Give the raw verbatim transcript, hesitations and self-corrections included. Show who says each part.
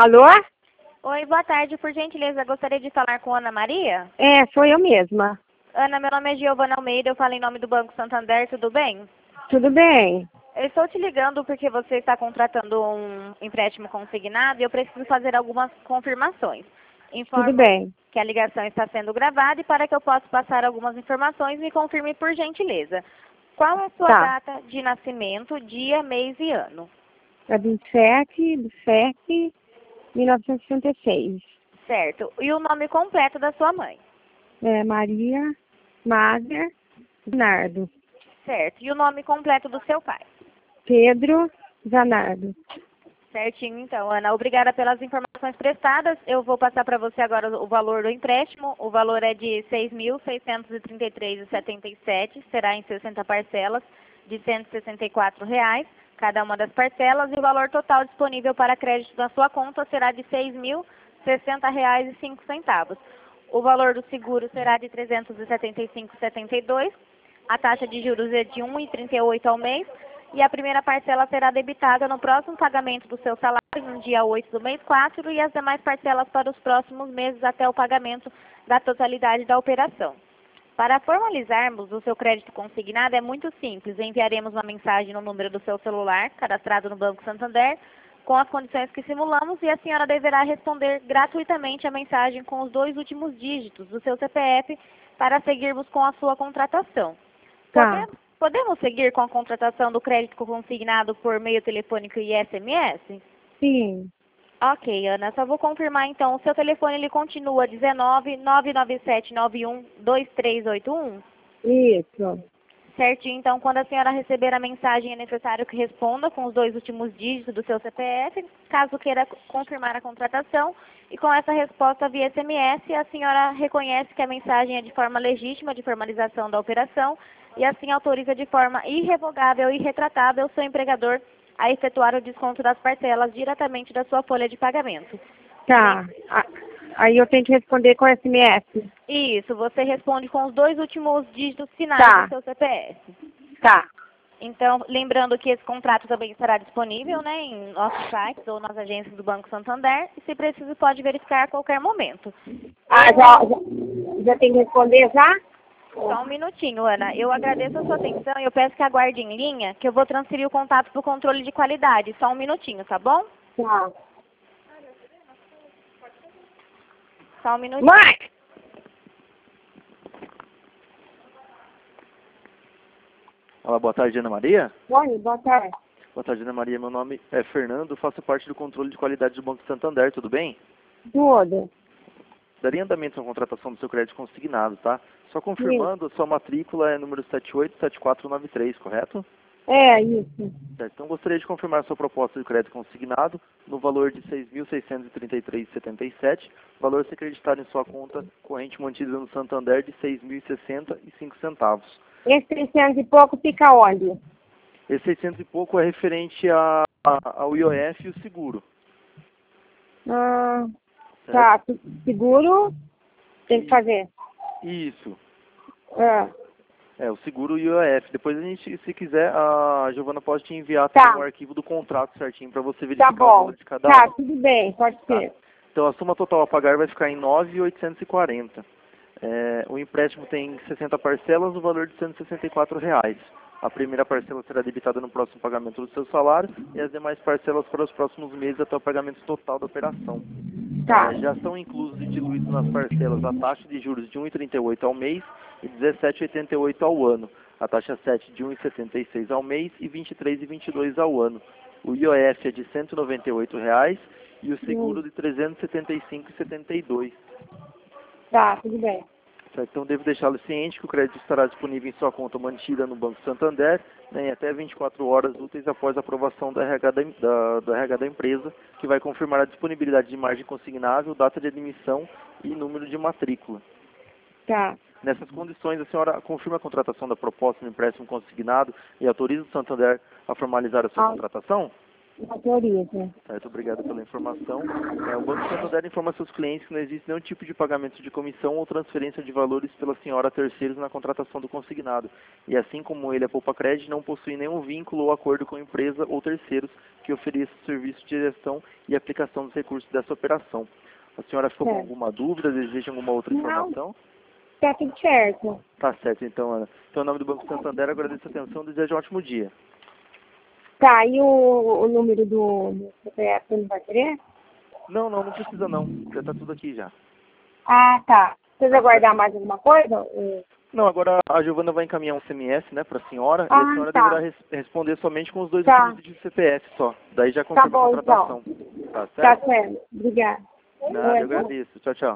Speaker 1: Alô?
Speaker 2: Oi, boa tarde. Por gentileza, gostaria de falar com Ana Maria?
Speaker 1: É, sou eu mesma.
Speaker 2: Ana, meu nome é Giovana Almeida, eu falo em nome do Banco Santander, tudo bem?
Speaker 1: Tudo bem?
Speaker 2: Eu estou te ligando porque você está contratando um empréstimo consignado e eu preciso fazer algumas confirmações. Informo
Speaker 1: Tudo bem.
Speaker 2: que a ligação está sendo gravada e para que eu possa passar algumas informações, me confirme por gentileza. Qual é a sua
Speaker 1: Tá.
Speaker 2: data de nascimento, dia, mês e ano?
Speaker 1: É vinte e sete de sete de mil novecentos e sessenta e seis.
Speaker 2: Certo. E o nome completo da sua mãe?
Speaker 1: É Maria Mager Zanardo.
Speaker 2: Certo. E o nome completo do seu pai?
Speaker 1: Pedro Zanardo.
Speaker 2: Certinho, então, Ana. Obrigada pelas informações prestadas. Eu vou passar para você agora o valor do empréstimo. O valor é de seis mil seiscentos e trinta e três reais e setenta e sete centavos. Será em sessenta parcelas de cento e sessenta e quatro reais, cada uma das parcelas. E o valor total disponível para crédito na sua conta será de seis mil sessenta reais e cinco centavos. O valor do seguro será de trezentos e setenta e cinco reais e setenta e dois centavos. A taxa de juros é de um vírgula trinta e oito ao mês. E a primeira parcela será debitada no próximo pagamento do seu salário, no dia oito do mês quatro, e as demais parcelas para os próximos meses até o pagamento da totalidade da operação. Para formalizarmos o seu crédito consignado é muito simples. Enviaremos uma mensagem no número do seu celular, cadastrado no Banco Santander, com as condições que simulamos, e a senhora deverá responder gratuitamente a mensagem com os dois últimos dígitos do seu C P F para seguirmos com a sua contratação.
Speaker 1: Tá.
Speaker 2: Podemos Podemos seguir com a contratação do crédito consignado por meio telefônico e S M S?
Speaker 1: Sim.
Speaker 2: Ok, Ana, só vou confirmar então. O seu telefone ele continua dezenove, nove nove sete nove um, dois três oito um?
Speaker 1: Isso.
Speaker 2: Certinho, então quando a senhora receber a mensagem é necessário que responda com os dois últimos dígitos do seu C P F, caso queira confirmar a contratação. E com essa resposta via S M S, a senhora reconhece que a mensagem é de forma legítima de formalização da operação e assim autoriza de forma irrevogável e irretratável o seu empregador a efetuar o desconto das parcelas diretamente da sua folha de pagamento.
Speaker 1: Tá. A- Aí eu tenho que responder com S M S.
Speaker 2: Isso, você responde com os dois últimos dígitos finais
Speaker 1: Tá.
Speaker 2: do seu C P F.
Speaker 1: Tá.
Speaker 2: Então, lembrando que esse contrato também estará disponível, né, em nossos sites ou nas agências do Banco Santander, e se preciso pode verificar a qualquer momento.
Speaker 1: Ah, já, já, já tem que responder já?
Speaker 2: Só um minutinho, Ana. Eu agradeço a sua atenção e eu peço que aguarde em linha, que eu vou transferir o contato para o controle de qualidade. Só um minutinho, tá bom?
Speaker 1: Tá.
Speaker 2: Só um minutinho.
Speaker 1: Mãe!
Speaker 3: Olá, boa tarde, Ana Maria.
Speaker 1: Oi, boa tarde.
Speaker 3: Boa tarde, Ana Maria. Meu nome é Fernando, faço parte do controle de qualidade do Banco Santander, tudo bem?
Speaker 1: Tudo.
Speaker 3: Daria andamento à contratação do seu crédito consignado, tá? Só confirmando, a sua matrícula é número sete oito sete quatro nove três, correto?
Speaker 1: É, isso.
Speaker 3: Certo. Então, gostaria de confirmar a sua proposta de crédito consignado no valor de seis mil seiscentos e trinta e três reais e setenta e sete centavos, valor a ser acreditado em sua conta corrente mantida no Santander de seis mil e sessenta e cinco centavos.
Speaker 1: Esse trezentos e pouco fica onde?
Speaker 3: Esse seiscentos e pouco é referente a, a, ao I O F e o seguro.
Speaker 1: Ah,
Speaker 3: Certo?
Speaker 1: tá. Seguro tem que fazer.
Speaker 3: Isso.
Speaker 1: Ah,
Speaker 3: É, o seguro e o I O F. Depois a gente, se quiser, a Giovana pode te enviar
Speaker 1: Tá.
Speaker 3: também o arquivo do contrato certinho para você verificar
Speaker 1: tá
Speaker 3: o
Speaker 1: bom.
Speaker 3: valor de cada
Speaker 1: Tá,
Speaker 3: um.
Speaker 1: tudo bem, pode
Speaker 3: Tá.
Speaker 1: ser.
Speaker 3: Então a soma total a pagar vai ficar em nove mil oitocentos e quarenta. É, o empréstimo tem sessenta parcelas, o valor de cento e sessenta e quatro reais. A primeira parcela será debitada no próximo pagamento do seu salário e as demais parcelas para os próximos meses até o pagamento total da operação.
Speaker 1: Tá.
Speaker 3: É, já são inclusos e diluídos nas parcelas a taxa de juros de um vírgula trinta e oito ao mês e dezessete vírgula oitenta e oito ao ano. A taxa sete de um vírgula setenta e seis ao mês e vinte e três vírgula vinte e dois ao ano. O I O F é de cento e noventa e oito reais e o seguro de trezentos e setenta e cinco reais e setenta e dois centavos.
Speaker 1: Tá, tudo bem.
Speaker 3: Certo? Então devo deixá-lo ciente que o crédito estará disponível em sua conta mantida no Banco Santander, né, em até vinte e quatro horas úteis após a aprovação do R H da, da, do R H da empresa, que vai confirmar a disponibilidade de margem consignável, data de admissão e número de matrícula.
Speaker 1: Tá.
Speaker 3: Nessas condições, a senhora confirma a contratação da proposta no empréstimo consignado e autoriza o Santander a formalizar a sua
Speaker 1: Ah.
Speaker 3: contratação?
Speaker 1: autoriza.
Speaker 3: Certo, obrigado pela informação. É, o Banco Santander informa a seus clientes que não existe nenhum tipo de pagamento de comissão ou transferência de valores pela senhora a terceiros na contratação do consignado. E assim como ele, a Poupa Cred, não possui nenhum vínculo ou acordo com empresa ou terceiros que ofereçam serviço de gestão e aplicação dos recursos dessa operação. A senhora ficou com
Speaker 1: Certo.
Speaker 3: alguma dúvida? Deseja alguma outra informação?
Speaker 1: Tá tudo certo.
Speaker 3: Tá certo, então, Ana. Então, em nome do Banco Santander, agradeço a atenção e desejo um ótimo dia.
Speaker 1: Tá, e o, o número do, do C P F você não vai querer?
Speaker 3: Não, não, não precisa não. Já tá tudo aqui já.
Speaker 1: Ah, tá. Precisa guardar mais alguma coisa? É.
Speaker 3: Não, agora a Giovana vai encaminhar um S M S, né, para a senhora,
Speaker 1: Ah,
Speaker 3: e a senhora
Speaker 1: tá.
Speaker 3: deverá res responder somente com os dois
Speaker 1: Tá.
Speaker 3: últimos dígitos de C P F só. Daí já
Speaker 1: Tá
Speaker 3: consegue a
Speaker 1: bom,
Speaker 3: contratação.
Speaker 1: então.
Speaker 3: Tá
Speaker 1: Tá
Speaker 3: certo?
Speaker 1: certo. Obrigada.
Speaker 3: Nada, eu agradeço. Tchau, tchau.